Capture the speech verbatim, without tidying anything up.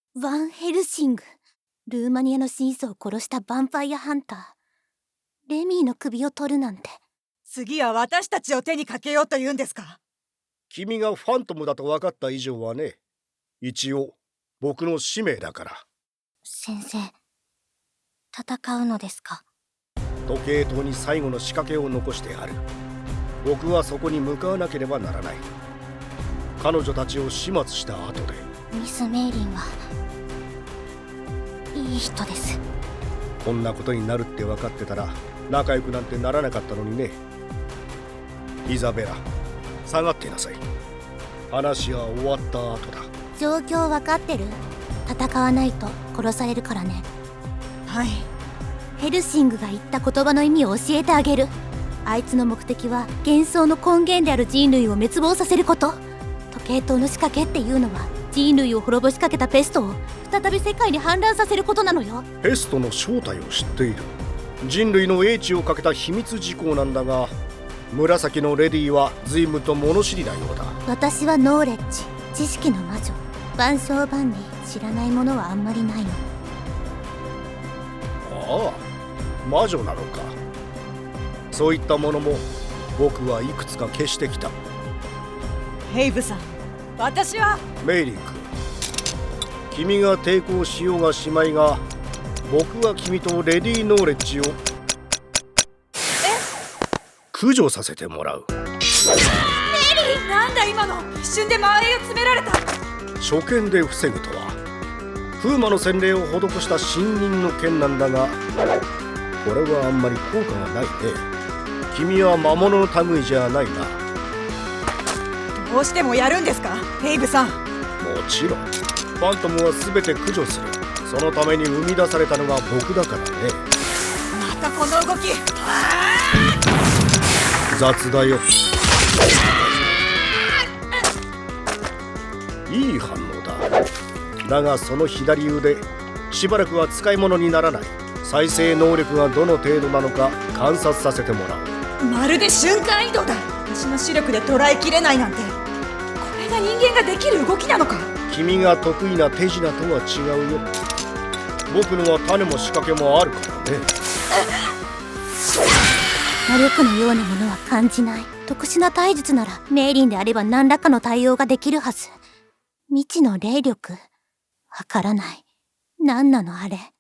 ワン・ヘルシング、ルーマニアの神祖を殺したヴァンパイアハンター、レミーの首を取るなんて。 次は私たちを手にかけようと言うんですか？ 君がファントムだと分かった以上はね、一応僕の使命だから。 先生、戦うのですか？ 時計塔に最後の仕掛けを残してある。僕はそこに向かわなければならない。彼女たちを始末した後で。 ミス・メイリンはいい人です。 こんなことになるって分かってたら仲良くなんてならなかったのにね。イザベラ、下がってなさい。話は終わった後だ。 状況分かってる？戦わないと殺されるからね。 はい。 ヘルシングが言った言葉の意味を教えてあげる。あいつの目的は幻想の根源である人類を滅亡させること。時計塔の仕掛けっていうのは人類を滅ぼしかけたペストを再び世界に氾濫させることなのよ。 ペストの正体を知っている。人類の英知をかけた秘密事項なんだが、紫のレディは随分と物知りなようだ。 私はノーレッジ、知識の魔女。万象万里、知らないものはあんまりないの。 ああ、魔女なのか。そういったものも僕はいくつか消してきた。 ヘイブさん、私はメイリン君、君が抵抗しようがしまいが、僕は君とレディ・ノーレッジを駆除させてもらう。 メイリン、なんだ今の。一瞬で間合いを詰められた。 初見で防ぐとは風魔の洗礼を施した信任の剣なんだが、これはあんまり効果がないね。君は魔物の類じゃないな。 どうしてもやるんですか、ヘイブさん？ もちろん。ファントムは全て駆除する。そのために生み出されたのが僕だからね。 またこの動き。 雑だよ。いい反応だ。だがその左腕、しばらくは使い物にならない。再生能力がどの程度なのか観察させてもらう。 まるで瞬間移動だ。私の視力で捉えきれないなんて。これが人間ができる動きなのか？ 君が得意な手品とは違うよ。僕のは種も仕掛けもあるからね。 魔力のようなものは感じない。特殊な体術ならメイリンであれば何らかの対応ができるはず。未知の霊力？わからない。何なのあれ。